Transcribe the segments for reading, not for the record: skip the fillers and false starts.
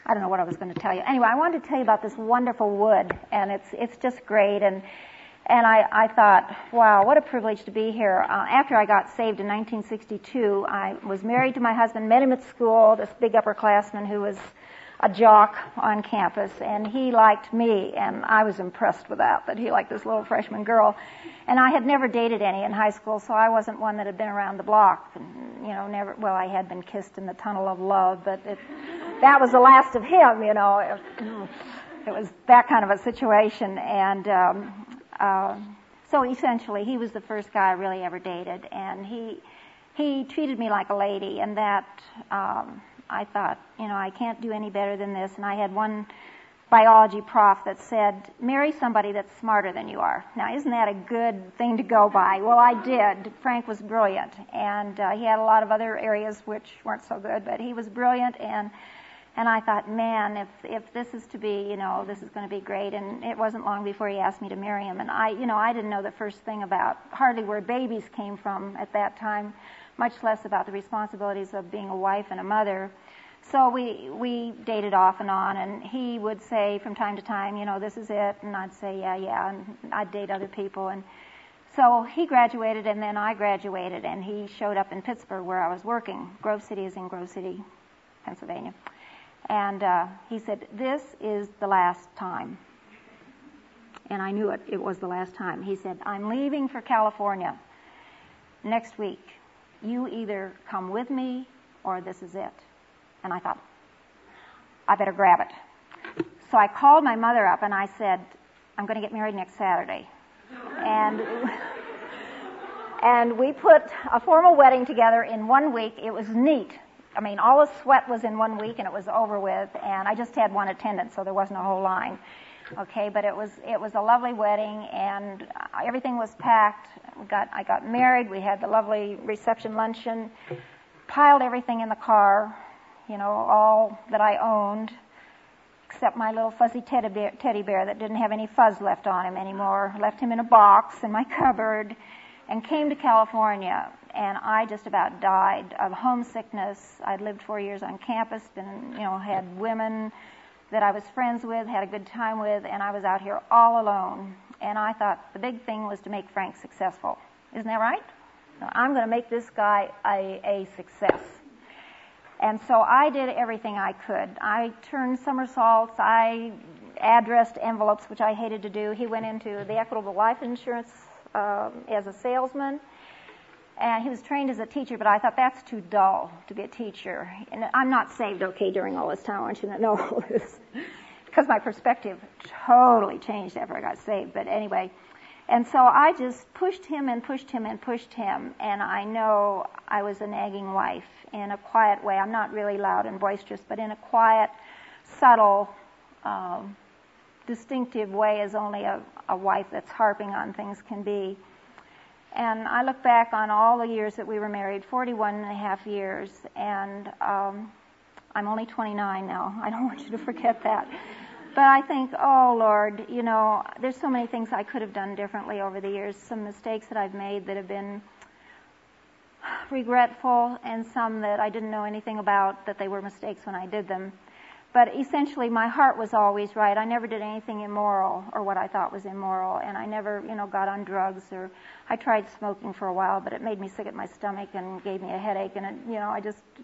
I don't know what I was going to tell you. Anyway, I wanted to tell you about this wonderful wood, and it's just great. And I thought, wow, what a privilege to be here. After I got saved in 1962, I was married to my husband, met him at school, this big upperclassman who was a jock on campus, and he liked me, and I was impressed with that he liked this little freshman girl. And I had never dated any in high school, so I wasn't one that had been around the block. And, never, well, I had been kissed in the tunnel of love, but that was the last of him, It was that kind of a situation, and so essentially he was the first guy I really ever dated, and he treated me like a lady, and that I thought, I can't do any better than this. And I had one biology prof that said, marry somebody that's smarter than you are. Now, isn't that a good thing to go by? Well, I did. Frank was brilliant, and he had a lot of other areas which weren't so good, but he was brilliant, and I thought, man, if this is to be, this is going to be great. And it wasn't long before he asked me to marry him. And I didn't know the first thing about hardly where babies came from at that time, much less about the responsibilities of being a wife and a mother. So we dated off and on, and he would say from time to time, this is it, and I'd say, yeah, and I'd date other people. And so he graduated, and then I graduated, and he showed up in Pittsburgh where I was working. Grove City is in Grove City, Pennsylvania. And he said, this is the last time. And I knew it was the last time. He said, I'm leaving for California next week. You either come with me or this is it. And I thought, I better grab it. So I called my mother up and I said, I'm going to get married next Saturday. And we put a formal wedding together in 1 week. It was neat. I mean, all the sweat was in 1 week and it was over with, and I just had one attendant, so there wasn't a whole line. Okay, but it was a lovely wedding, and everything was packed. I got married. We had the lovely reception luncheon, piled everything in the car, all that I owned, except my little fuzzy teddy bear that didn't have any fuzz left on him anymore. Left him in a box in my cupboard, and came to California. And I just about died of homesickness. I'd lived 4 years on campus, had women that I was friends with, had a good time with, and I was out here all alone. And I thought the big thing was to make Frank successful. Isn't that right? So I'm going to make this guy a success. And so I did everything I could. I turned somersaults. I addressed envelopes, which I hated to do. He went into the Equitable Life Insurance as a salesman. And he was trained as a teacher, but I thought that's too dull to be a teacher. And I'm not saved, okay, during all this time. I want you to know all this. Because my perspective totally changed after I got saved. But anyway, and so I just pushed him and pushed him and pushed him. And I know I was a nagging wife in a quiet way. I'm not really loud and boisterous, but in a quiet, subtle, distinctive way as only a wife that's harping on things can be. And I look back on all the years that we were married, 41 and a half years, and I'm only 29 now. I don't want you to forget that. But I think, oh, Lord, there's so many things I could have done differently over the years, some mistakes that I've made that have been regretful, and some that I didn't know anything about, that they were mistakes when I did them. But essentially, my heart was always right. I never did anything immoral or what I thought was immoral, and I never, got on drugs, or I tried smoking for a while, but it made me sick at my stomach and gave me a headache, and I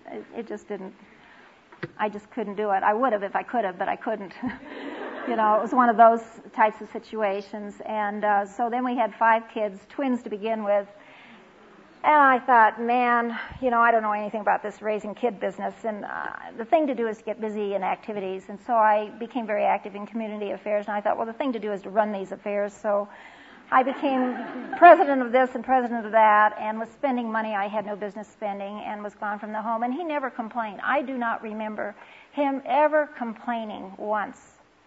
just couldn't do it. I would have if I could have, but I couldn't. It was one of those types of situations, and so then we had 5 kids, twins to begin with. And I thought, man, I don't know anything about this raising kid business, and the thing to do is to get busy in activities. And so I became very active in community affairs, and I thought, well, the thing to do is to run these affairs. So I became president of this and president of that, and was spending money I had no business spending, and was gone from the home. And he never complained. I do not remember him ever complaining once.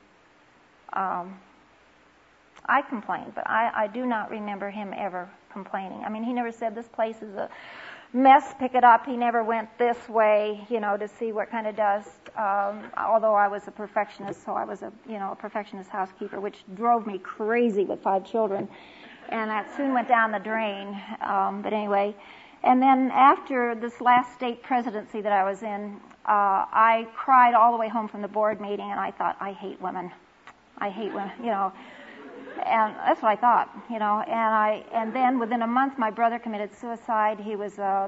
I complained, but I do not remember him ever complaining. I mean, he never said, this place is a mess, pick it up. He never went this way, to see what kind of dust. Although I was a perfectionist, so I was a perfectionist housekeeper, which drove me crazy with 5 children. And that soon went down the drain. But anyway, and then after this last state presidency that I was in, I cried all the way home from the board meeting, and I thought, I hate women. I hate women, And that's what I thought, And then within a month, my brother committed suicide. He was a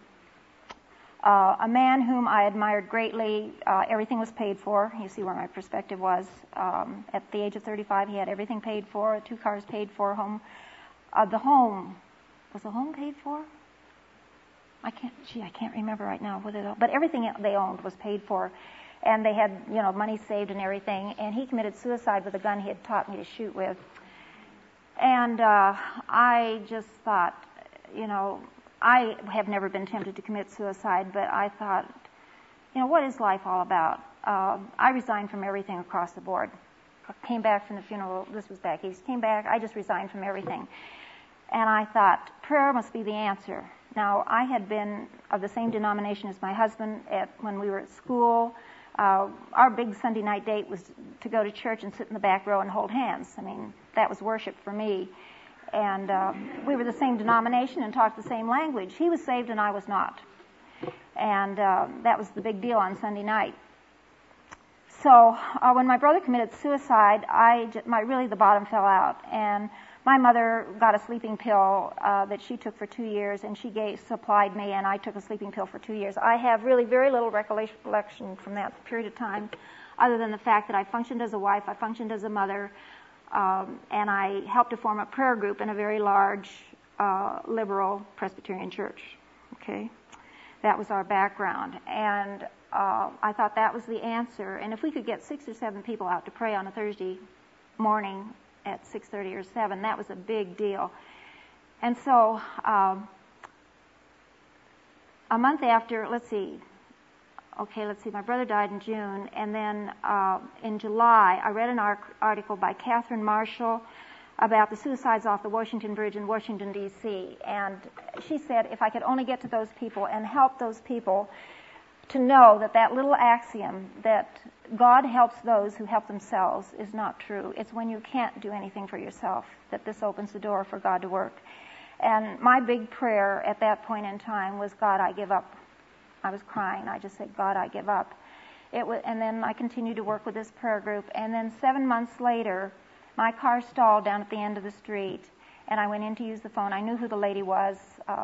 man whom I admired greatly. Everything was paid for. You see where my perspective was. At the age of 35, he had everything paid for, 2 cars paid for, home. The home, was the home paid for? I can't remember right now. But everything they owned was paid for. And they had, money saved and everything. And he committed suicide with a gun he had taught me to shoot with. And I just thought, I have never been tempted to commit suicide, but I thought, what is life all about? I resigned from everything across the board. Came back from the funeral. This was back east. Came back. I just resigned from everything. And I thought, prayer must be the answer. Now, I had been of the same denomination as my husband when we were at school. Our big Sunday night date was to go to church and sit in the back row and hold hands. I mean, that was worship for me. And we were the same denomination and talked the same language. He was saved and I was not. And that was the big deal on Sunday night. So when my brother committed suicide, really the bottom fell out. And my mother got a sleeping pill that she took for 2 years, and she supplied me, and I took a sleeping pill for 2 years. I have really very little recollection from that period of time, other than the fact that I functioned as a wife, I functioned as a mother, and I helped to form a prayer group in a very large liberal Presbyterian church. Okay, that was our background, and I thought that was the answer. And if we could get 6 or 7 people out to pray on a Thursday morning at 6:30 or 7, that was a big deal. And so a month after, my brother died in June, and then in July, I read an article by Catherine Marshall about the suicides off the Washington Bridge in Washington, D.C., and she said if I could only get to those people and help those people to know that little axiom that God helps those who help themselves is not true. It's when you can't do anything for yourself that this opens the door for God to work. And my big prayer at that point in time was, God, I give up. I was crying. I just said, God, I give up. And then I continued to work with this prayer group. And then 7 months later, my car stalled down at the end of the street, and I went in to use the phone. I knew who the lady was.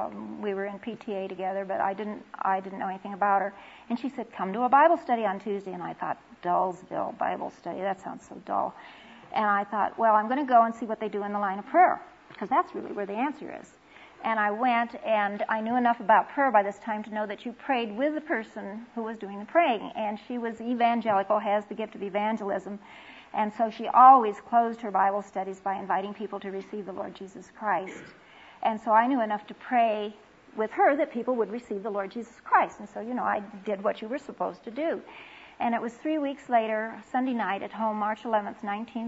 We were in PTA together, but I didn't know anything about her. And she said, come to a Bible study on Tuesday. And I thought, Dullsville Bible study, that sounds so dull. And I thought, well, I'm going to go and see what they do in the line of prayer, because that's really where the answer is. And I went, and I knew enough about prayer by this time to know that you prayed with the person who was doing the praying. And she was evangelical, has the gift of evangelism. And so she always closed her Bible studies by inviting people to receive the Lord Jesus Christ. And so I knew enough to pray with her that people would receive the Lord Jesus Christ. And so, I did what you were supposed to do. And it was 3 weeks later, Sunday night at home, March 11th,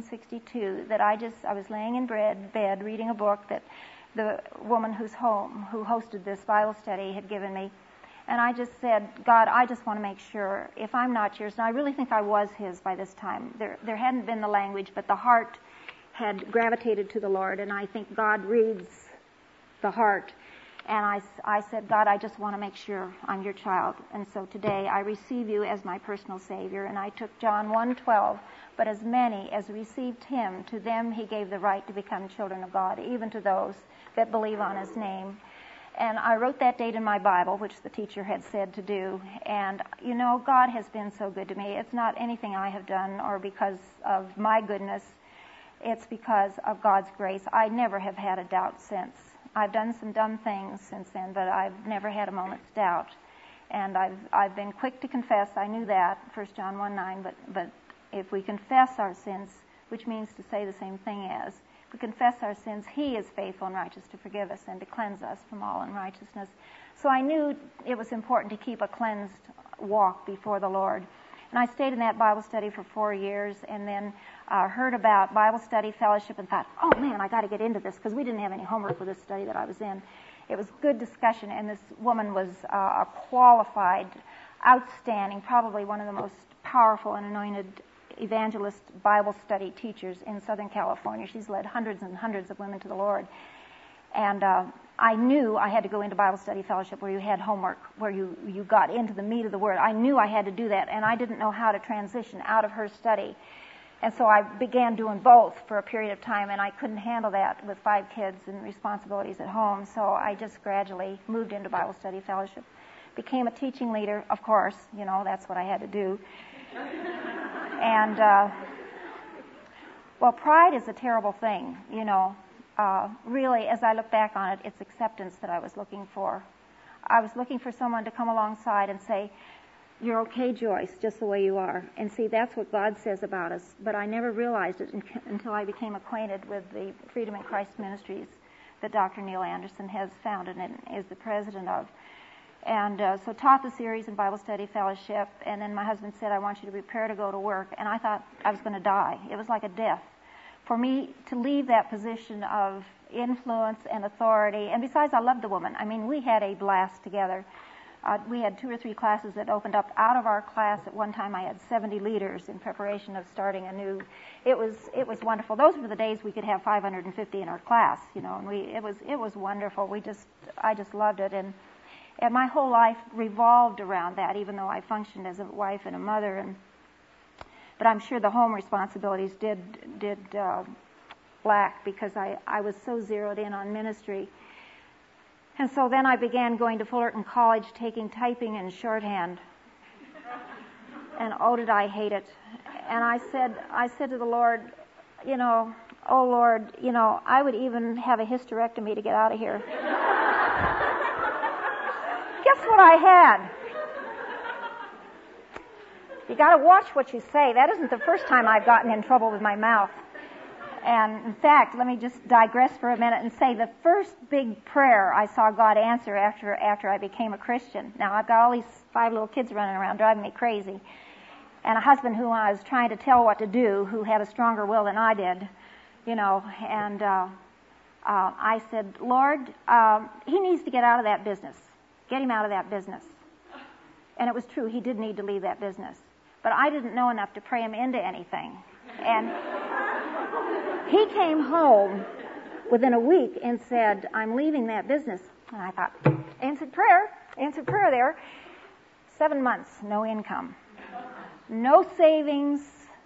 1962, that I was laying in bed reading a book that the woman who hosted this Bible study had given me. And I just said, God, I just want to make sure, if I'm not yours, and I really think I was his by this time. There hadn't been the language, but the heart had gravitated to the Lord, and I think God reads the heart. And I said, God, I just want to make sure I'm your child. And so today I receive you as my personal Savior. And I took John 1:12, but as many as received him, to them he gave the right to become children of God, even to those that believe on his name. And I wrote that date in my Bible, which the teacher had said to do. And, God has been so good to me. It's not anything I have done or because of my goodness. It's because of God's grace. I never have had a doubt since. I've done some dumb things since then, but I've never had a moment's doubt. And I've been quick to confess. I knew that, 1 John 1:9. But if we confess our sins, which means to say the same thing as, if we confess our sins, he is faithful and righteous to forgive us and to cleanse us from all unrighteousness. So I knew it was important to keep a cleansed walk before the Lord. And I stayed in that Bible study for 4 years, and then heard about Bible study fellowship and thought, oh man, I got to get into this, because we didn't have any homework for this study that I was in. It was good discussion, and this woman was a qualified, outstanding, probably one of the most powerful and anointed evangelist Bible study teachers in Southern California. She's led hundreds and hundreds of women to the Lord. And I knew I had to go into Bible study fellowship where you had homework, where you got into the meat of the Word. I knew I had to do that, and I didn't know how to transition out of her study. And so I began doing both for a period of time, and I couldn't handle that with 5 kids and responsibilities at home. So I just gradually moved into Bible study fellowship. Became a teaching leader, of course. You know, that's what I had to do. And, well, pride is a terrible thing, you know. Really, as I look back on it, it's acceptance that I was looking for. I was looking for someone to come alongside and say, "You're okay, Joyce, just the way you are." And see, that's what God says about us. But I never realized it until I became acquainted with the Freedom in Christ Ministries that Dr. Neil Anderson has founded and is the president of. And so taught the series in Bible Study Fellowship. And then my husband said, "I want you to prepare to go to work." And I thought I was going to die. It was like a death for me to leave that position of influence and authority. And besides, I loved the woman. I mean, we had a blast together. We had 2 or 3 classes that opened up. Out of our class at one time, I had 70 leaders in preparation of starting a new. It was wonderful. Those were the days we could have 550 in our class, you know. And it was wonderful. I just loved it, and my whole life revolved around that. Even though I functioned as a wife and a mother, but I'm sure the home responsibilities did lack because I was so zeroed in on ministry. And so then I began going to Fullerton College, taking typing and shorthand. And oh, did I hate it. And I said to the Lord, you know, "Oh, Lord, you know, I would even have a hysterectomy to get out of here." Guess what I had? You got to watch what you say. That isn't the first time I've gotten in trouble with my mouth. And in fact, let me just digress for a minute and say the first big prayer I saw God answer after I became a Christian. Now, I've got all these 5 little kids running around driving me crazy, and a husband who I was trying to tell what to do, who had a stronger will than I did, you know, and I said, "Lord, he needs to get out of that business. Get him out of that business." And it was true. He did need to leave that business. But I didn't know enough to pray him into anything. And he came home within a week and said, "I'm leaving that business." And I thought, answered prayer there. 7 months, no income. No savings.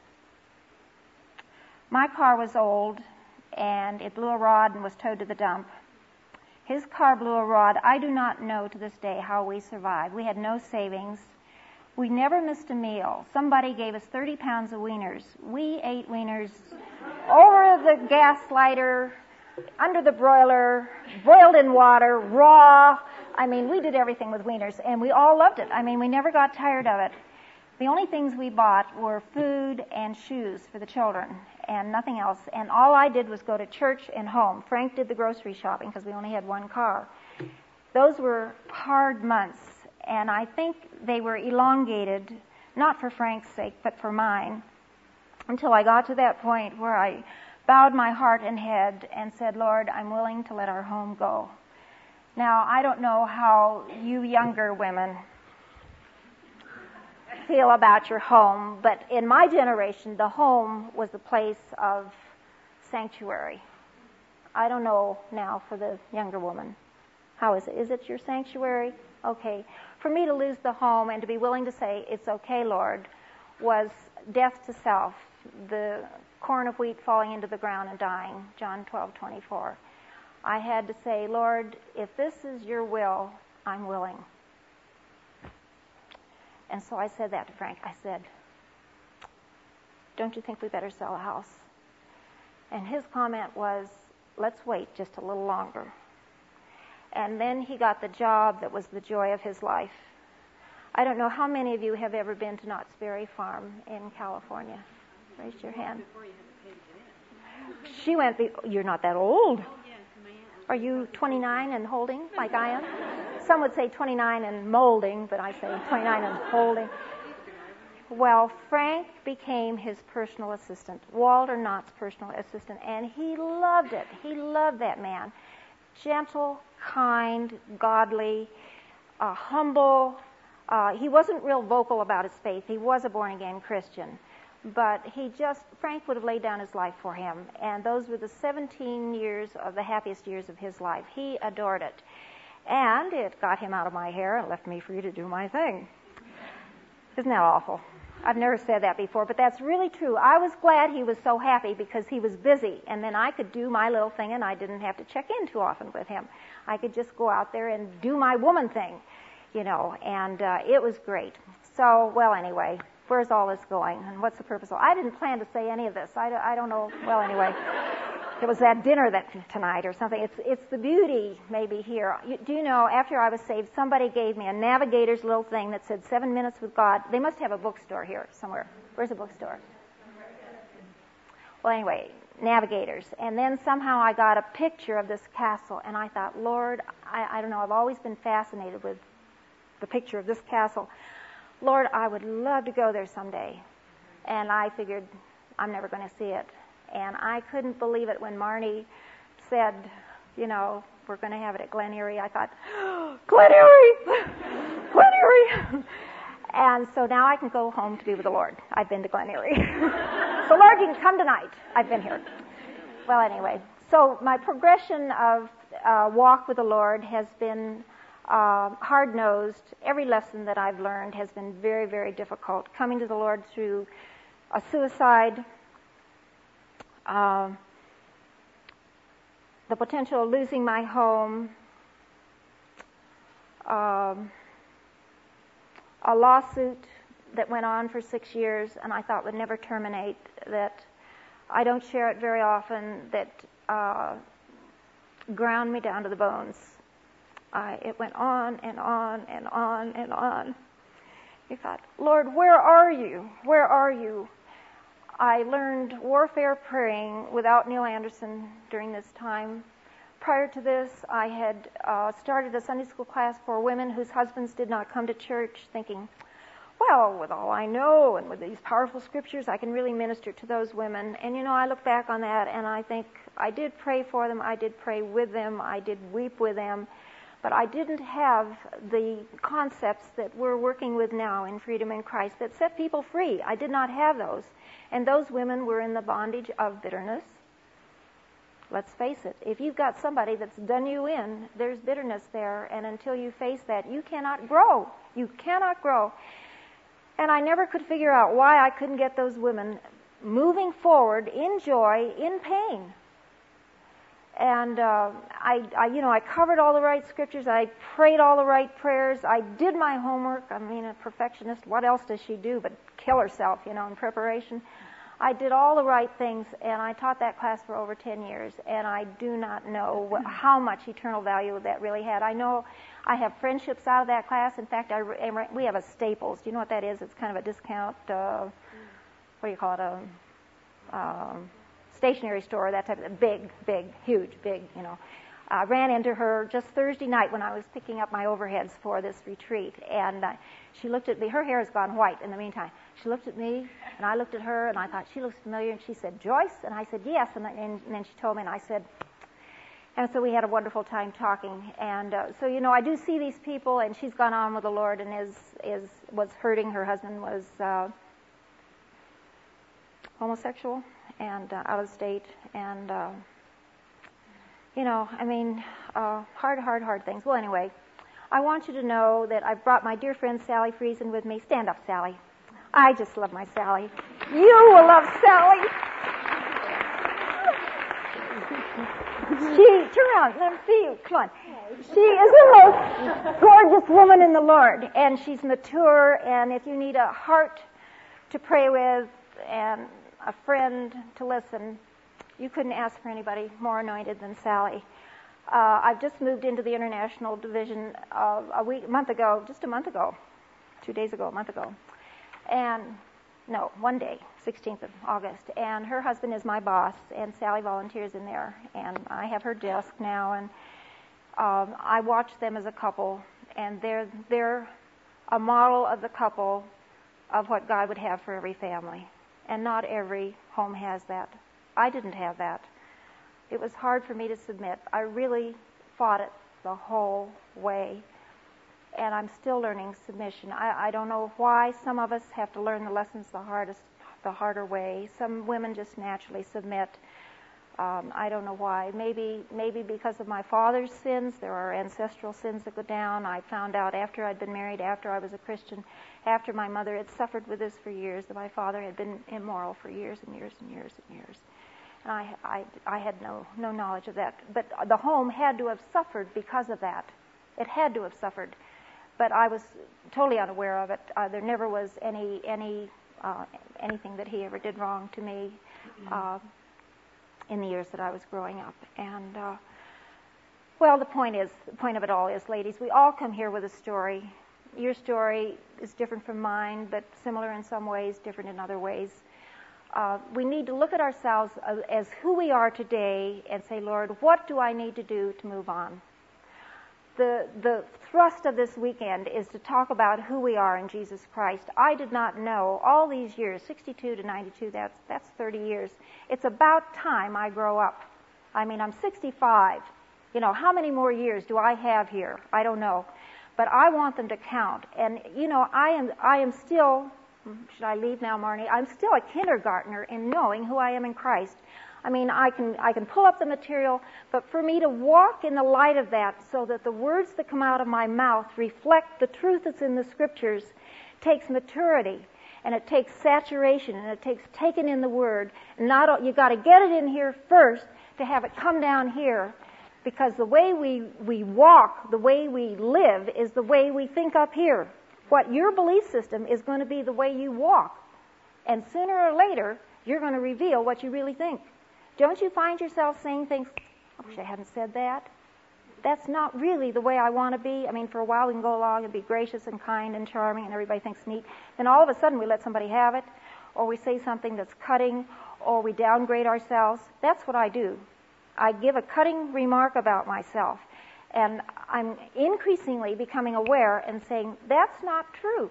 My car was old, and it blew a rod and was towed to the dump. His car blew a rod. I do not know to this day how we survived. We had no savings. We never missed a meal. Somebody gave us 30 pounds of wieners. We ate wieners over the gas lighter, under the broiler, boiled in water, raw. I mean, we did everything with wieners, and we all loved it. I mean, we never got tired of it. The only things we bought were food and shoes for the children and nothing else. And all I did was go to church and home. Frank did the grocery shopping because we only had one car. Those were hard months, and I think they were elongated, not for Frank's sake, but for mine, until I got to that point where I bowed my heart and head and said, "Lord, I'm willing to let our home go." Now, I don't know how you younger women feel about your home, but in my generation, the home was a place of sanctuary. I don't know now for the younger woman. How is it? Is it your sanctuary? Okay. For me to lose the home and to be willing to say, "It's okay, Lord," was death to self, the corn of wheat falling into the ground and dying, John 12:24. I had to say, "Lord, if this is your will, I'm willing." And so I said that to Frank. I said, "Don't you think we better sell a house?" And his comment was, "Let's wait just a little longer." And then he got the job that was the joy of his life. I don't know how many of you have ever been to Knott's Berry Farm in California. Raise your hand. She went, you're not that old. Are you 29 and holding like I am? Some would say 29 and molding, but I say 29 and holding. Well, Frank became his personal assistant, Walter Knott's personal assistant, and he loved it. He loved that man. Gentle, kind, godly, humble. He wasn't real vocal about his faith. He was a born-again Christian. but Frank would have laid down his life for him, and those were the 17 years of the happiest years of his life. He adored it, and it got him out of my hair and left me free to do my thing. Isn't that awful? I've never said that before, but that's really true. I was glad he was so happy because he was busy, and then I could do my little thing, and I didn't have to check in too often with him. I could just go out there and do my woman thing, and it was great. So, well, anyway, where's all this going, and what's the purpose of it? I didn't plan to say any of this. I don't know. Well, anyway, it was that dinner tonight or something. It's the beauty maybe here. Do you know, after I was saved, somebody gave me a Navigator's little thing that said 7 minutes with God. They must have a bookstore here somewhere. Where's the bookstore? Well, anyway, Navigators. And then somehow I got a picture of this castle, and I thought, Lord, I don't know, I've always been fascinated with the picture of this castle. Lord, I would love to go there someday. And I figured I'm never going to see it. And I couldn't believe it when Marnie said, we're going to have it at Glen Erie. I thought, Glen Erie! Glen Erie! And so now I can go home to be with the Lord. I've been to Glen Erie. So Lord, you can come tonight. I've been here. Well, anyway, so my progression of walk with the Lord has been hard-nosed. Every lesson that I've learned has been very, very difficult. Coming to the Lord through a suicide, the potential of losing my home, a lawsuit that went on for 6 years and I thought would never terminate, that I don't share it very often, that ground me down to the bones. It went on and on and on and on. I thought, Lord, where are you? Where are you? I learned warfare praying without Neil Anderson during this time. Prior to this, I had started a Sunday school class for women whose husbands did not come to church, thinking, well, with all I know and with these powerful scriptures, I can really minister to those women. And, I look back on that and I think I did pray for them, I did pray with them, I did weep with them, but I didn't have the concepts that we're working with now in Freedom in Christ that set people free. I did not have those. And those women were in the bondage of bitterness. Let's face it. If you've got somebody that's done you in, there's bitterness there. And until you face that, you cannot grow. You cannot grow. And I never could figure out why I couldn't get those women moving forward in joy, in pain. And I covered all the right scriptures. I prayed all the right prayers. I did my homework. I mean, a perfectionist, what else does she do but kill herself, in preparation? I did all the right things, and I taught that class for over 10 years, and I do not know how much eternal value that really had. I know I have friendships out of that class. In fact, we have a Staples. Do you know what that is? It's kind of a discount, what do you call it, stationery store, that type of big, huge, I ran into her just Thursday night when I was picking up my overheads for this retreat, and she looked at me. Her hair has gone white in the meantime. She looked at me, and I looked at her, and I thought, she looks familiar, and she said, Joyce? And I said, yes, and then she told me, and I said, and so we had a wonderful time talking, and so, I do see these people, and she's gone on with the Lord and was hurting. Her husband was homosexual and out of state, and hard things. Well, anyway, I want you to know that I've brought my dear friend Sally Friesen with me. Stand up, Sally. I just love my Sally. You will love Sally. Turn around, let me see you. Come on. She is the most gorgeous woman in the Lord, and she's mature, and if you need a heart to pray with and a friend to listen, you couldn't ask for anybody more anointed than Sally. I've just moved into the international division a month ago, 2 days ago, a month ago. And, no, one day, 16th of August. And her husband is my boss, and Sally volunteers in there. And I have her desk now, and I watch them as a couple, and they're a model of the couple of what God would have for every family. And not every home has that. I didn't have that. It was hard for me to submit. I really fought it the whole way. And I'm still learning submission. I don't know why some of us have to learn the lessons the hardest the harder way. Some women just naturally submit. I don't know why. Maybe because of my father's sins. There are ancestral sins that go down. I found out after I'd been married, after I was a Christian, after my mother had suffered with this for years, that my father had been immoral for years and years and years and years. And I had no knowledge of that. But the home had to have suffered because of that. It had to have suffered. But I was totally unaware of it. There never was anything that he ever did wrong to me in the years that I was growing up. And, well, the point of it all is, ladies, we all come here with a story. Your story is different from mine, but similar in some ways, different in other ways. We need to look at ourselves as who we are today and say, Lord, what do I need to do to move on? The thrust of this weekend is to talk about who we are in Jesus Christ. I did not know all these years, 62 to 92, that's 30 years. It's about time I grow up. I mean, I'm 65. You know, how many more years do I have here? I don't know. But I want them to count. And, you know, I am still, should I leave now, Marnie? I'm still a kindergartner in knowing who I am in Christ. I mean, I can pull up the material, but for me to walk in the light of that so that the words that come out of my mouth reflect the truth that's in the Scriptures takes maturity, and it takes saturation, and it takes taking in the Word. You got to get it in here first to have it come down here, because the way we walk, the way we live, is the way we think up here. What your belief system is going to be the way you walk, and sooner or later, you're going to reveal what you really think. Don't you find yourself saying things, I wish I hadn't said that? That's not really the way I want to be. I mean, for a while we can go along and be gracious and kind and charming and everybody thinks neat. Then all of a sudden we let somebody have it, or we say something that's cutting, or we downgrade ourselves. That's what I do. I give a cutting remark about myself. And I'm increasingly becoming aware and saying, that's not true.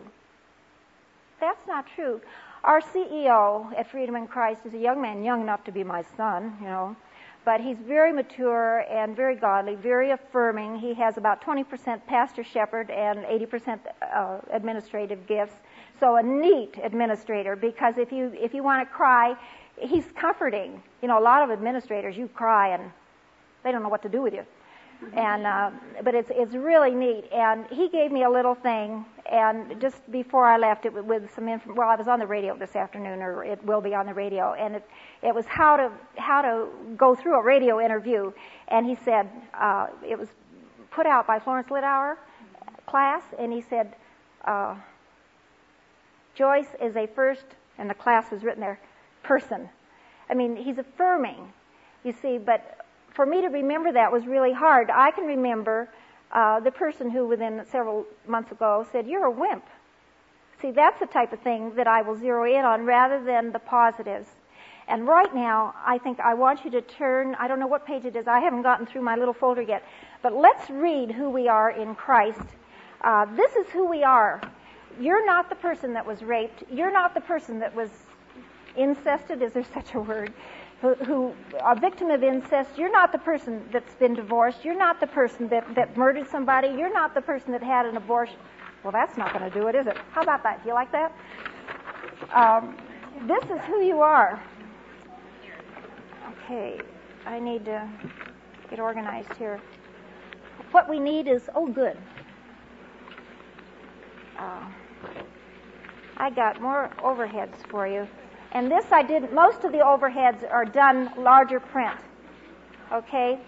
That's not true. Our CEO at Freedom in Christ is a young man, young enough to be my son, you know, but he's very mature and very godly, very affirming. He has about 20% pastor shepherd and 80% administrative gifts. So a neat administrator, because if you want to cry, he's comforting. You know, a lot of administrators, you cry and they don't know what to do with you. And but it's really neat. And he gave me a little thing, and just before I left, it with some information. Well, I was on the radio this afternoon, or it will be on the radio, and it was how to go through a radio interview. And he said it was put out by Florence Littauer class, and he said Joyce is a first, and the class was written there, person. I mean, he's affirming, you see, but for me to remember that was really hard. I can remember the person who within several months ago said, you're a wimp. See, that's the type of thing that I will zero in on rather than the positives. And right now, I think I want you to turn, I don't know what page it is, I haven't gotten through my little folder yet, but let's read who we are in Christ. This is who we are. You're not the person that was raped. You're not the person that was incested, is there such a word? Who a victim of incest. You're not the person that's been divorced. You're not the person that murdered somebody. You're not the person that had an abortion. Well, that's not going to do it, is it? How about that? Do you like that? This is who you are. Okay, I need to get organized here. What we need is, oh, good. I got more overheads for you. And this I didn't, most of the overheads are done larger print. Okay?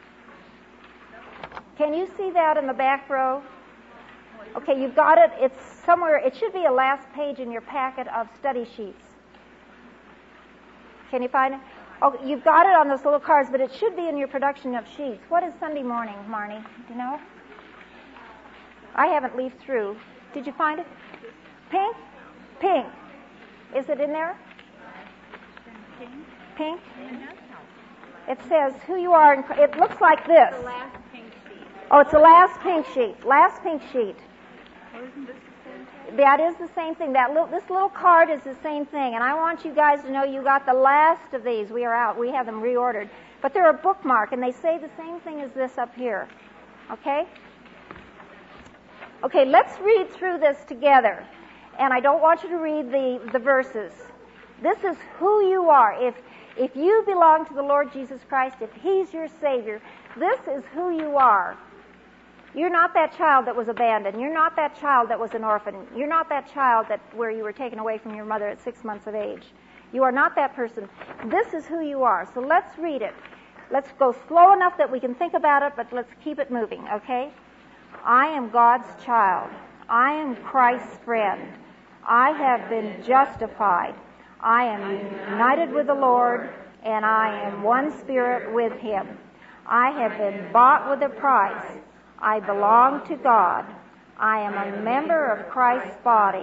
Can you see that in the back row? Okay, you've got it. It's somewhere, it should be a last page in your packet of study sheets. Can you find it? Oh, you've got it on those little cards, but it should be in your production of sheets. What is Sunday morning, Marnie? Do you know? I haven't leafed through. Did you find it? Pink? Pink. Is it in there? Pink? It says who you are. It looks like this. The last pink sheet. Oh, it's the last pink sheet. Last pink sheet. Oh, isn't this the same thing? That is the same thing. This little card is the same thing. And I want you guys to know you got the last of these. We are out. We have them reordered. But they're a bookmark, and they say the same thing as this up here. Okay? Okay, let's read through this together. And I don't want you to read the verses. This is who you are. If you belong to the Lord Jesus Christ, if He's your Savior, this is who you are. You're not that child that was abandoned. You're not that child that was an orphan. You're not that child where you were taken away from your mother at 6 months of age. You are not that person. This is who you are. So let's read it. Let's go slow enough that we can think about it, but let's keep it moving, okay? I am God's child. I am Christ's friend. I have been justified. I am united with the Lord, and I am one spirit with Him. I have been bought with a price. I belong to God. I am a member of Christ's body.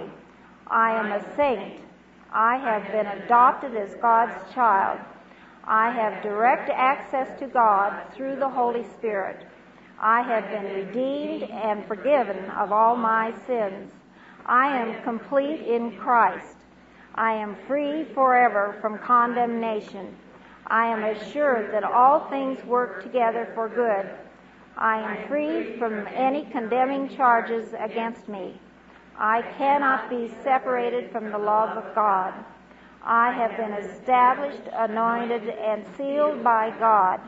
I am a saint. I have been adopted as God's child. I have direct access to God through the Holy Spirit. I have been redeemed and forgiven of all my sins. I am complete in Christ. I am free forever from condemnation. I am assured that all things work together for good. I am free from any condemning charges against me. I cannot be separated from the love of God. I have been established, anointed, and sealed by God.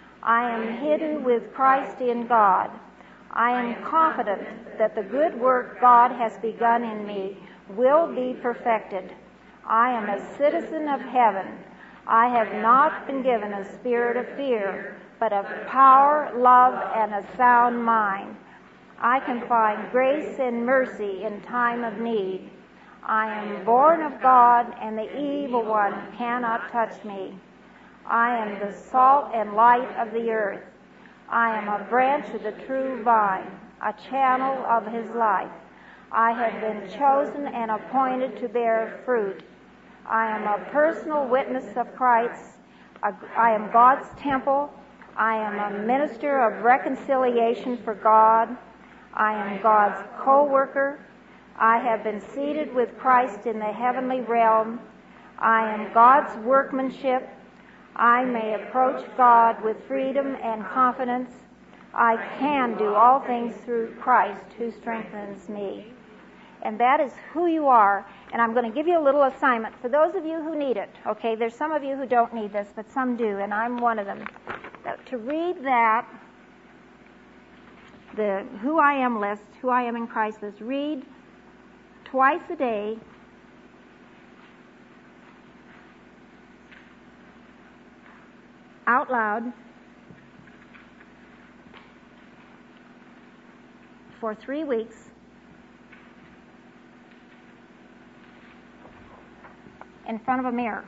I am hidden with Christ in God. I am confident that the good work God has begun in me will be perfected. I am a citizen of heaven. I have not been given a spirit of fear, but of power, love, and a sound mind. I can find grace and mercy in time of need. I am born of God, and the evil one cannot touch me. I am the salt and light of the earth. I am a branch of the true vine, a channel of His life. I have been chosen and appointed to bear fruit. I am a personal witness of Christ. I am God's temple. I am a minister of reconciliation for God. I am God's co-worker. I have been seated with Christ in the heavenly realm. I am God's workmanship. I may approach God with freedom and confidence. I can do all things through Christ who strengthens me. And that is who you are. And I'm going to give you a little assignment for those of you who need it. Okay, there's some of you who don't need this, but some do, and I'm one of them. To read that, the Who I Am list, Who I Am in Christ list, read twice a day, out loud, for 3 weeks, in front of a mirror.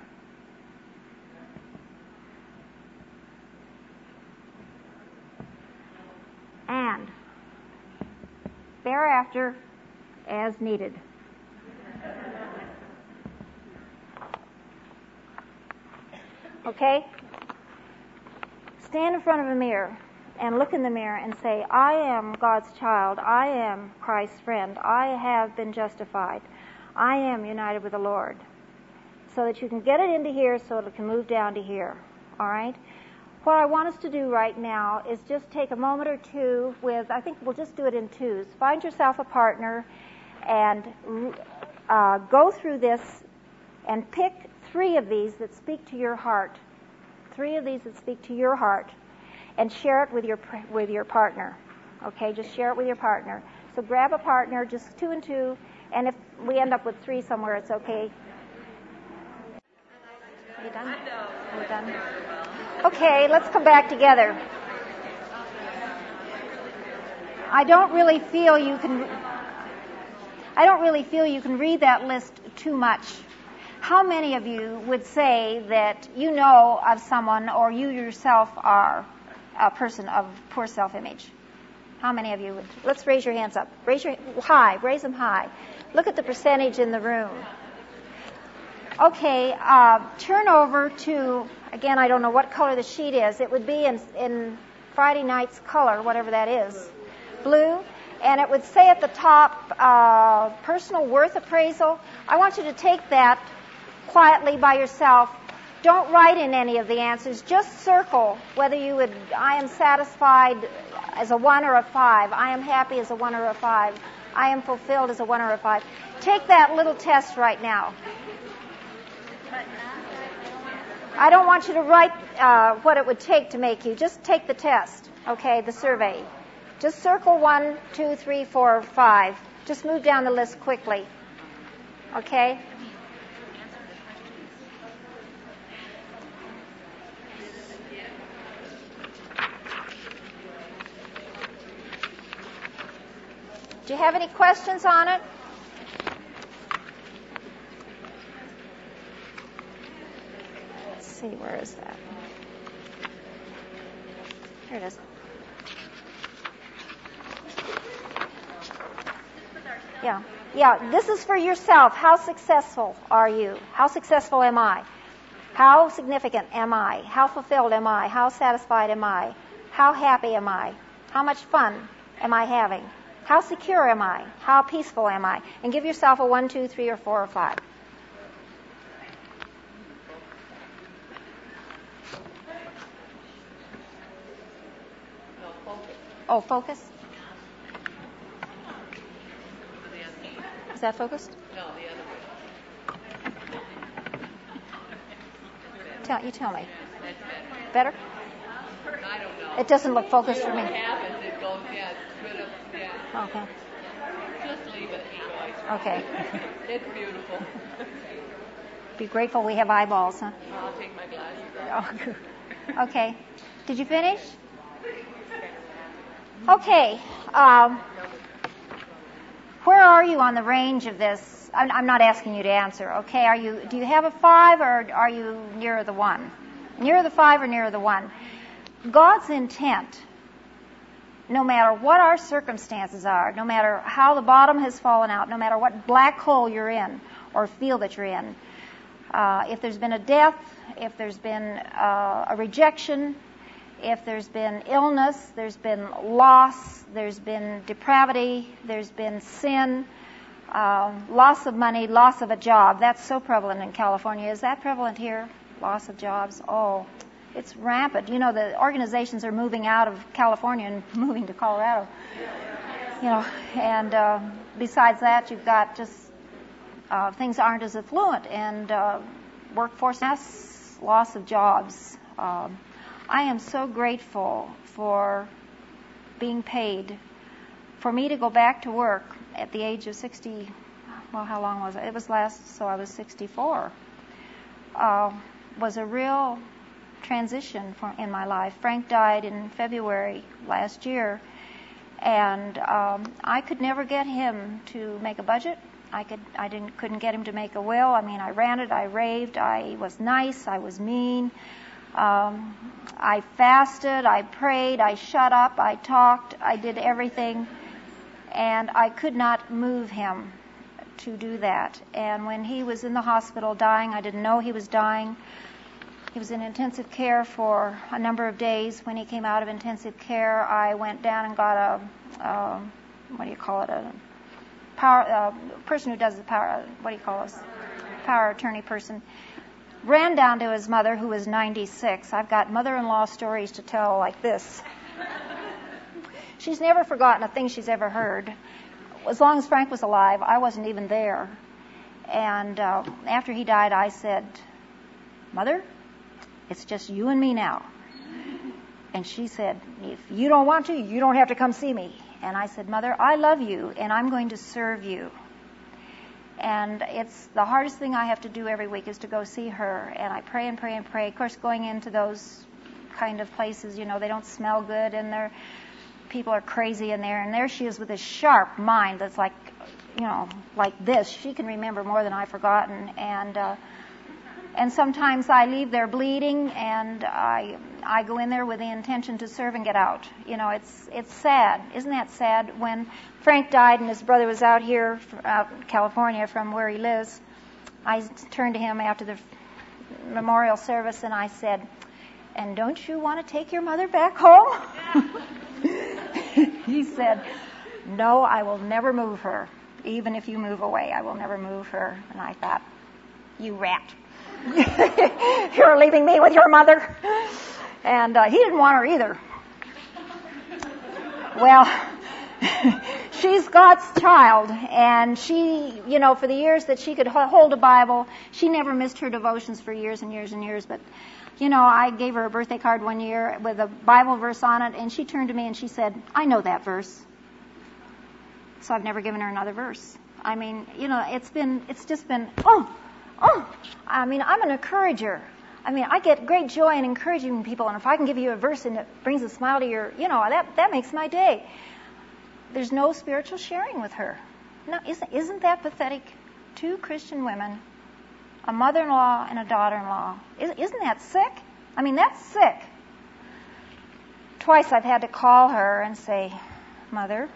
And thereafter, as needed. Okay? Stand in front of a mirror and look in the mirror and say, I am God's child. I am Christ's friend. I have been justified. I am united with the Lord. So that you can get it into here so it can move down to here. All right? What I want us to do right now is just take a moment or two with, I think we'll just do it in twos. Find yourself a partner and go through this and pick 3 of these that speak to your heart. 3 of these that speak to your heart, and share it with your partner. Okay, just share it with your partner. So grab a partner, just 2 and 2, and if we end up with 3 somewhere, it's okay. Are you done? Are we done? Okay, let's come back together. I don't really feel you can read that list too much. How many of you would say that you know of someone or you yourself are a person of poor self-image? How many of you would? Let's raise your hands up. Raise them high. Look at the percentage in the room. Okay, turn over to, again, I don't know what color the sheet is. It would be in Friday night's color, whatever that is, blue. And it would say at the top, personal worth appraisal. I want you to take that quietly by yourself. Don't write in any of the answers. Just circle whether you would, I am satisfied as a 1 or a 5. I am happy as a 1 or a 5. I am fulfilled as a 1 or a 5. Take that little test right now. I don't want you to write what it would take to make you. Just take the test, okay, the survey. Just circle 1, 2, 3, 4, 5. Just move down the list quickly, okay? Do you have any questions on it? Let's see, where is that? Here it is. Yeah, this is for yourself. How successful are you? How successful am I? How significant am I? How fulfilled am I? How satisfied am I? How happy am I? How much fun am I having? How secure am I? How peaceful am I? And give yourself a 1, 2, 3, or 4, or 5. Oh, focus? Is that focused? No, the other way. You tell me. That's Better? better. I don't know. It doesn't look focused for me. What happens, it goes, it's good up, Okay. Just leave it. Okay. It's beautiful. Be grateful we have eyeballs, huh? I'll take my glasses off. Oh, okay. Did you finish? Okay. Where are you on the range of this? I'm not asking you to answer. Okay. Do you have a 5 or are you nearer the 1? Nearer the 5 or nearer the 1? God's intent, no matter what our circumstances are, no matter how the bottom has fallen out, no matter what black hole you're in or feel that you're in, if there's been a death, if there's been a rejection, if there's been illness, there's been loss, there's been depravity, there's been sin, loss of money, loss of a job. That's so prevalent in California. Is that prevalent here? Loss of jobs? Oh, it's rampant. You know, the organizations are moving out of California and moving to Colorado. You know, and besides that, you've got just things aren't as affluent and workforce loss of jobs. I am so grateful for being paid. For me to go back to work at the age of 60, well, how long was it? It was so I was 64. Was a real transition in my life. Frank died in February last year, and I could never get him to make a budget. Couldn't get him to make a will. I mean, I ranted, I raved, I was nice, I was mean. I fasted, I prayed, I shut up, I talked, I did everything, and I could not move him to do that. And when he was in the hospital dying, I didn't know he was dying. He was in intensive care for a number of days. When he came out of intensive care, I went down and got a person who does the power, power attorney person. Ran down to his mother, who was 96. I've got mother-in-law stories to tell like this. She's never forgotten a thing she's ever heard. As long as Frank was alive, I wasn't even there. And after he died, I said, "Mother, it's just you and me now." And she said, "If you don't want to, you don't have to come see me." And I said, "Mother, I love you, and I'm going to serve you." And it's the hardest thing I have to do every week is to go see her. And I pray and pray and pray. Of course, going into those kind of places, you know, they don't smell good, and people are crazy in there. And there she is with this sharp mind that's like, you know, like this. She can remember more than I've forgotten. And sometimes I leave there bleeding, and I go in there with the intention to serve and get out. You know, it's sad. Isn't that sad? When Frank died and his brother was out here, out in California from where he lives, I turned to him after the memorial service and I said, "And don't you want to take your mother back home?" He said, "No, I will never move her. Even if you move away, I will never move her." And I thought, "You rat. You're leaving me with your mother." And he didn't want her either. Well, she's God's child, and she, for the years that she could hold a Bible, she never missed her devotions for years and years and years. But, I gave her a birthday card one year with a Bible verse on it, and she turned to me and she said, "I know that verse." So I've never given her another verse. I mean, it's just been, I mean, I'm an encourager. I mean, I get great joy in encouraging people, and if I can give you a verse and it brings a smile to your, that makes my day. There's no spiritual sharing with her. Now, isn't that pathetic? 2 Christian women, a mother-in-law and a daughter-in-law. Isn't that sick? I mean, that's sick. Twice I've had to call her and say, "Mother,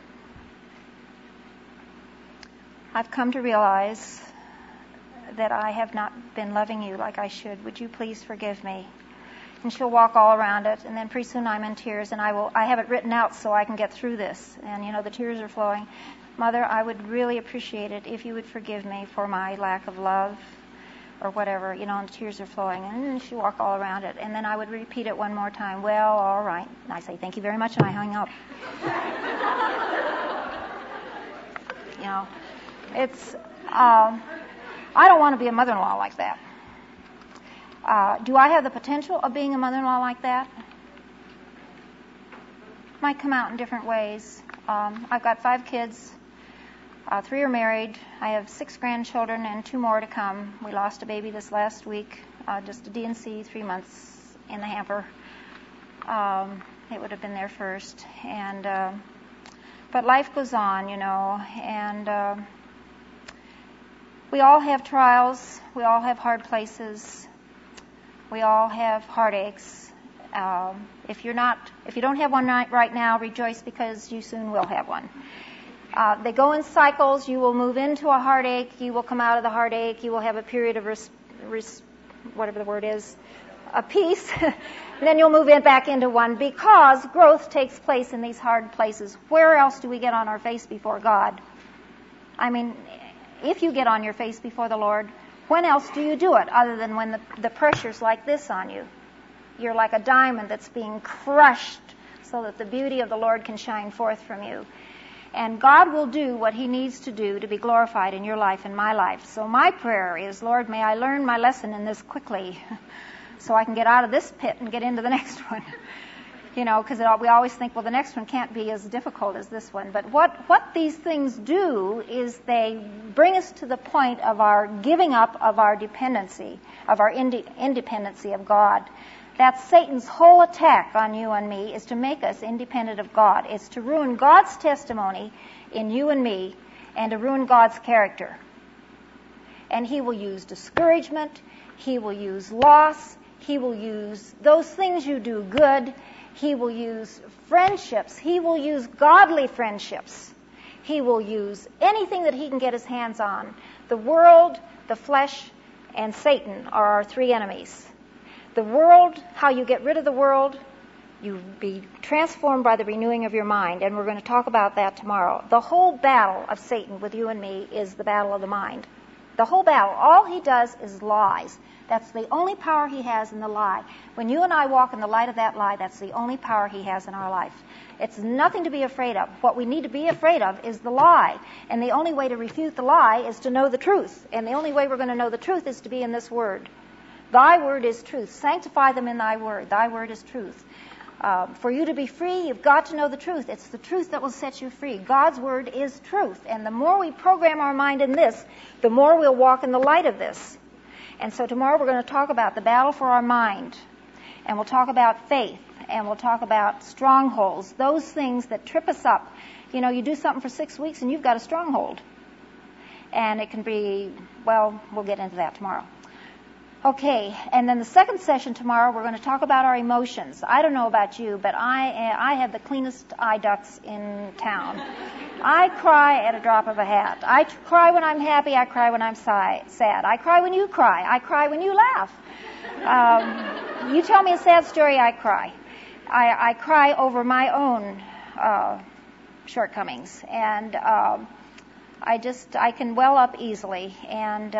I've come to realize that I have not been loving you like I should. Would you please forgive me?" And she'll walk all around it, and then pretty soon I'm in tears, and I have it written out so I can get through this. And, the tears are flowing. "Mother, I would really appreciate it if you would forgive me for my lack of love," or whatever, and the tears are flowing. And then she'll walk all around it. And then I would repeat it one more time. "Well, all right." And I say, "Thank you very much," and I hung up. It's, I don't want to be a mother-in-law like that. Do I have the potential of being a mother-in-law like that? Might come out in different ways. I've got 5 kids. 3 are married. I have 6 grandchildren and 2 more to come. We lost a baby this last week, just a D&C, 3 months in the hamper. It would have been there first. And but life goes on, and we all have trials. We all have hard places. We all have heartaches. If you don't have one right now, rejoice, because you soon will have one. They go in cycles. You will move into a heartache. You will come out of the heartache. You will have a period of whatever the word is, a peace. And then you'll move back into one, because growth takes place in these hard places. Where else do we get on our face before God? I mean, if you get on your face before the Lord, when else do you do it other than when the pressure's like this on you? You're like a diamond that's being crushed so that the beauty of the Lord can shine forth from you. And God will do what He needs to do to be glorified in your life and my life. So my prayer is, Lord, may I learn my lesson in this quickly so I can get out of this pit and get into the next one. Because we always think, well, the next one can't be as difficult as this one. But what these things do is they bring us to the point of our giving up of our dependency, of our independency of God. That's Satan's whole attack on you and me, is to make us independent of God. It's to ruin God's testimony in you and me, and to ruin God's character. And he will use discouragement. He will use loss. He will use those things you do good. He will use friendships. He will use godly friendships. He will use anything that he can get his hands on. The world, the flesh, and Satan are our 3 enemies. The world, how you get rid of the world, you be transformed by the renewing of your mind, and we're going to talk about that tomorrow. The whole battle of Satan with you and me is the battle of the mind. The whole battle, all he does is lies. That's the only power he has in the lie. When you and I walk in the light of that lie, that's the only power he has in our life. It's nothing to be afraid of. What we need to be afraid of is the lie. And the only way to refute the lie is to know the truth. And the only way we're going to know the truth is to be in this word. Thy word is truth. Sanctify them in thy word. Thy word is truth. For you to be free, you've got to know the truth. It's the truth that will set you free. God's word is truth. And the more we program our mind in this, the more we'll walk in the light of this. And so tomorrow we're going to talk about the battle for our mind. And we'll talk about faith. And we'll talk about strongholds. Those things that trip us up. You know, you do something for 6 weeks and you've got a stronghold. And it can be, well, we'll get into that tomorrow. Okay, and then the second session tomorrow, we're going to talk about our emotions. I don't know about you, but I have the cleanest eye ducts in town. I cry at a drop of a hat. I cry when I'm happy. I cry when I'm sad. I cry when you cry. I cry when you laugh. You tell me a sad story, I cry. I cry over my own shortcomings, and I can well up easily, and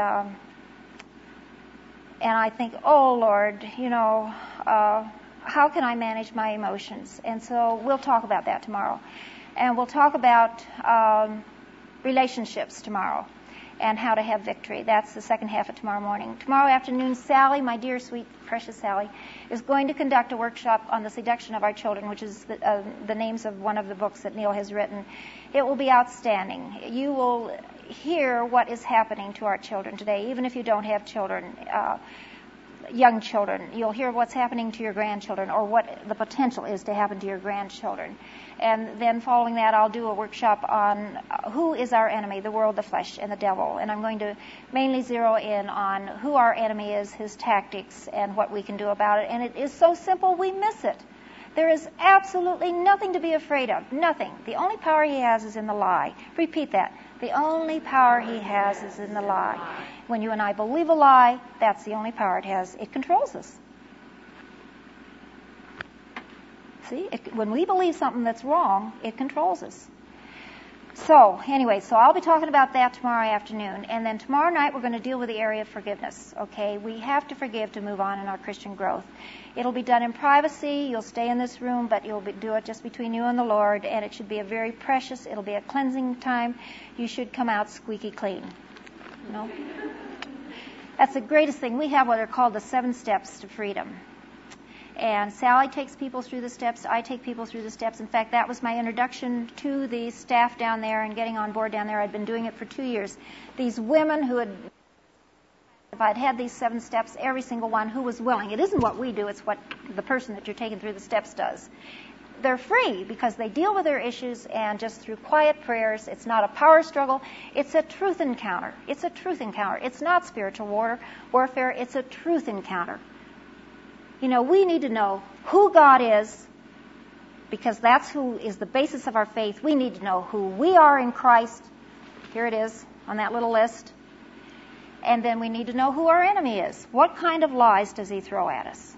I think, oh, Lord, how can I manage my emotions? And so we'll talk about that tomorrow. And we'll talk about relationships tomorrow and how to have victory. That's the second half of tomorrow morning. Tomorrow afternoon, Sally, my dear, sweet, precious Sally, is going to conduct a workshop on the seduction of our children, which is the names of one of the books that Neil has written. It will be outstanding. You will hear what is happening to our children today, even if you don't have children, young children. You'll hear what's happening to your grandchildren or what the potential is to happen to your grandchildren. And then following that, I'll do a workshop on who is our enemy, the world, the flesh, and the devil. And I'm going to mainly zero in on who our enemy is, his tactics, and what we can do about it. And it is so simple, we miss it. There is absolutely nothing to be afraid of. Nothing. The only power he has is in the lie. Repeat that. The only power he has is in the lie. When you and I believe a lie, that's the only power it has. It controls us. See, when we believe something that's wrong, it controls us. So, anyway, I'll be talking about that tomorrow afternoon. And then tomorrow night, we're going to deal with the area of forgiveness, okay? We have to forgive to move on in our Christian growth. It'll be done in privacy. You'll stay in this room, but you'll do it just between you and the Lord. And it should be a very precious, it'll be a cleansing time. You should come out squeaky clean. You know? That's the greatest thing. We have what are called the 7 steps to freedom. And Sally takes people through the steps. I take people through the steps. In fact, that was my introduction to the staff down there and getting on board down there. I'd been doing it for 2 years. These women who had, if I'd had these 7 steps, every single one who was willing. It isn't what we do, it's what the person that you're taking through the steps does. They're free because they deal with their issues and just through quiet prayers. It's not a power struggle. It's a truth encounter. It's a truth encounter. It's not spiritual warfare. It's a truth encounter. You know, we need to know who God is because that's who is the basis of our faith. We need to know who we are in Christ. Here it is on that little list. And then we need to know who our enemy is. What kind of lies does he throw at us?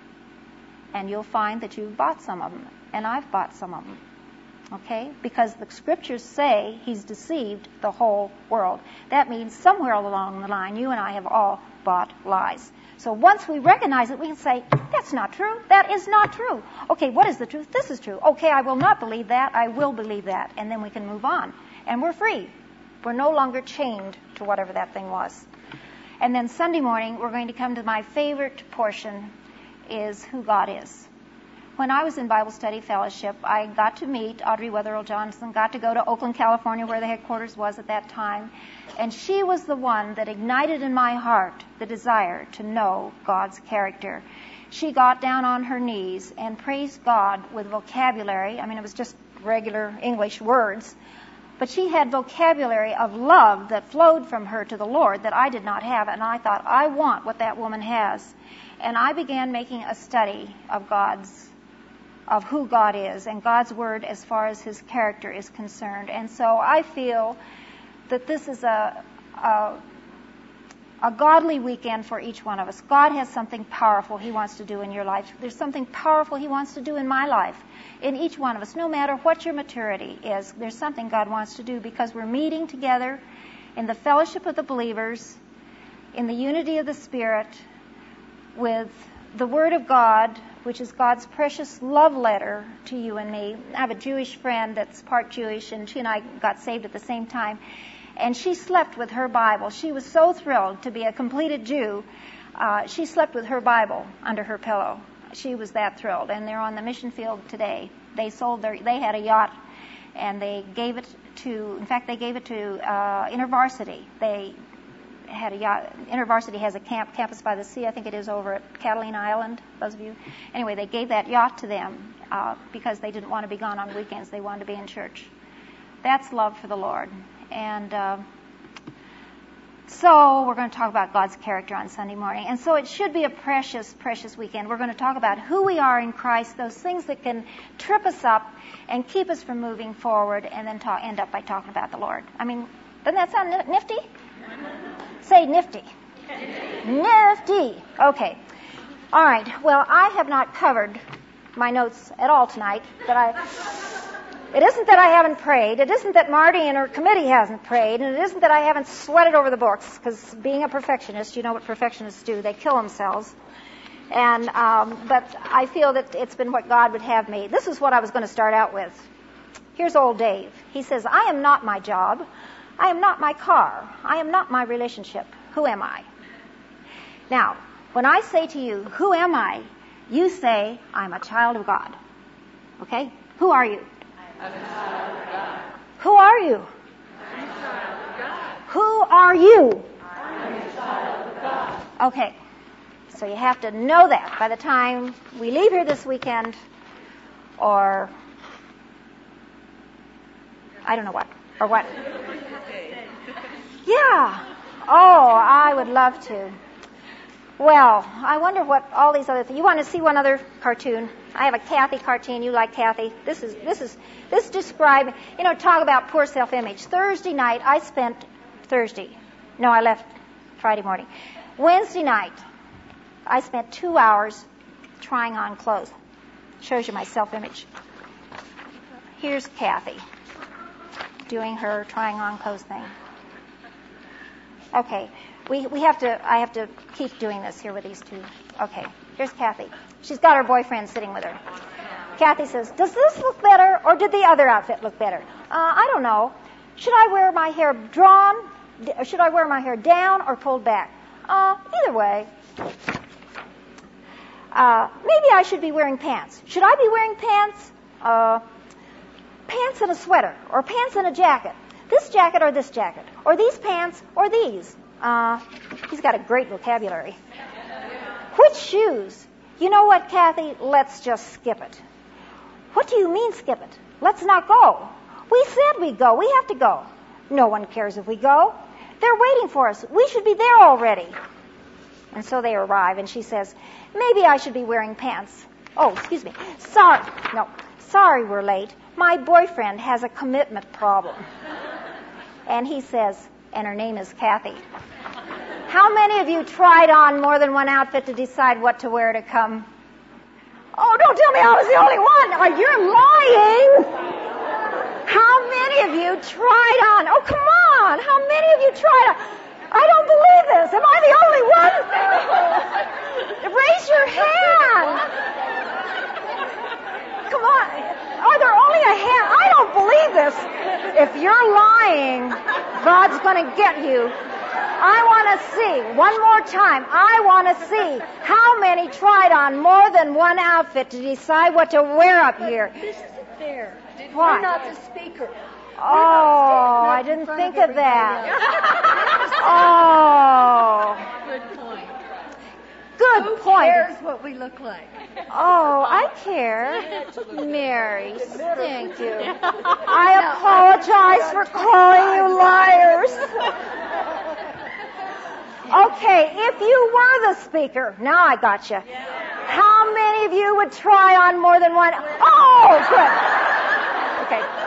And you'll find that you've bought some of them. And I've bought some of them. Okay? Because the scriptures say he's deceived the whole world. That means somewhere along the line, you and I have all bought lies. So once we recognize it, we can say, that's not true. That is not true. Okay, what is the truth? This is true. Okay, I will not believe that. I will believe that. And then we can move on. And we're free. We're no longer chained to whatever that thing was. And then Sunday morning, we're going to come to my favorite portion, is who God is. When I was in Bible Study Fellowship, I got to meet Audrey Wetherell Johnson, got to go to Oakland, California, where the headquarters was at that time. And she was the one that ignited in my heart the desire to know God's character. She got down on her knees and praised God with vocabulary. I mean, it was just regular English words. But she had vocabulary of love that flowed from her to the Lord that I did not have. And I thought, I want what that woman has. And I began making a study of who God is and God's Word as far as His character is concerned. And so I feel that this is a godly weekend for each one of us. God has something powerful He wants to do in your life. There's something powerful He wants to do in my life, in each one of us. No matter what your maturity is, there's something God wants to do because we're meeting together in the fellowship of the believers, in the unity of the Spirit, with the Word of God, which is God's precious love letter to you and me. I have a Jewish friend that's part Jewish, and she and I got saved at the same time. And she slept with her Bible. She was so thrilled to be a completed Jew. She slept with her Bible under her pillow. She was that thrilled. And they're on the mission field today. They had a yacht, and they gave it to InterVarsity. They had a yacht. InterVarsity has a campus by the sea. I think it is over at Catalina Island, those of you. Anyway, they gave that yacht to them because they didn't want to be gone on weekends. They wanted to be in church. That's love for the Lord. And so we're going to talk about God's character on Sunday morning. And so it should be a precious, precious weekend. We're going to talk about who we are in Christ, those things that can trip us up and keep us from moving forward, and then end up by talking about the Lord. I mean, doesn't that sound nifty? Say nifty. Nifty. Okay. All right. Well, I have not covered my notes at all tonight. It isn't that I haven't prayed. It isn't that Marty and her committee hasn't prayed. And it isn't that I haven't sweated over the books, because being a perfectionist, you know what perfectionists do. They kill themselves. And but I feel that it's been what God would have me. This is what I was going to start out with. Here's old Dave. He says, I am not my job. I am not my car. I am not my relationship. Who am I? Now, when I say to you, who am I? You say, I'm a child of God. Okay? Who are you? I'm a child of God. Who are you? I'm a child of God. Who are you? I'm a child of God. Okay. So you have to know that by the time we leave here this weekend, or I don't know what, or what. Yeah. Oh, I would love to. Well, I wonder what all these other things. You want to see one other cartoon? I have a Kathy cartoon. You like Kathy? This describe. Talk about poor self-image. Thursday night, I left Friday morning. Wednesday night, I spent 2 hours trying on clothes. Shows you my self-image. Here's Kathy doing her trying on clothes thing. Okay. I have to keep doing this here with these two. Okay, here's Kathy. She's got her boyfriend sitting with her. Kathy says, does this look better or did the other outfit look better? I don't know. Should I wear my hair drawn? Should I wear my hair down or pulled back? Either way. Maybe I should be wearing pants. Should I be wearing pants? Pants and a sweater or pants and a jacket. This jacket or this jacket. Or these pants or these. He's got a great vocabulary. Which shoes? You know what, Kathy? Let's just skip it. What do you mean skip it? Let's not go. We said we'd go. We have to go. No one cares if we go. They're waiting for us. We should be there already. And so they arrive, and she says, maybe I should be wearing pants. Oh, excuse me. Sorry we're late. My boyfriend has a commitment problem. And he says, and her name is Kathy. How many of you tried on more than one outfit to decide what to wear to come? Oh, don't tell me I was the only one. Oh, you're lying. How many of you tried on? Oh, come on. How many of you tried on? I don't believe this. Am I the only one? Raise your hand. Come on. Are there only a hand? I don't believe this. If you're lying, God's going to get you. I want to see, one more time, I want to see how many tried on more than one outfit to decide what to wear up here. This isn't fair. What? We're not the speaker. Oh, I didn't think of that. Oh. Good point. Good Who point. cares what we look like? Oh, I care. Mary, thank you. I apologize for calling you liars. Okay, if you were the speaker, now I got you. How many of you would try on more than one? Oh, good. Okay.